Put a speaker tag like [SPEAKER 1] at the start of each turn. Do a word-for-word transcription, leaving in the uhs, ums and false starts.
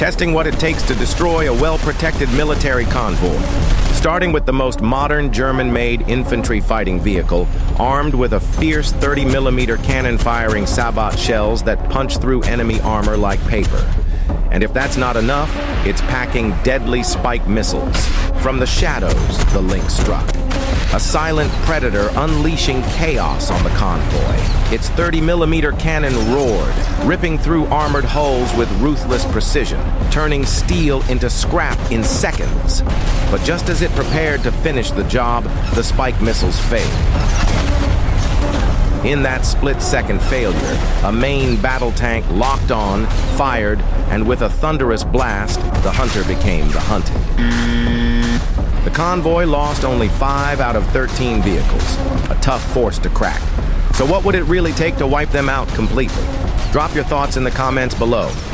[SPEAKER 1] testing what it takes to destroy a well-protected military convoy. Starting with the most modern German-made infantry fighting vehicle, armed with a fierce thirty millimeter cannon-firing Sabot shells that punch through enemy armor like paper. And if that's not enough, it's packing deadly spike missiles. From the shadows, the Lynx struck. A silent predator unleashing chaos on the convoy. Its thirty millimeter cannon roared, ripping through armored hulls with ruthless precision, turning steel into scrap in seconds. But just as it prepared to finish the job, the spike missiles failed. In that split-second failure, a main battle tank locked on, fired, and with a thunderous blast, the hunter became the hunted. The convoy lost only five out of thirteen vehicles, a tough force to crack. So what would it really take to wipe them out completely? Drop your thoughts in the comments below.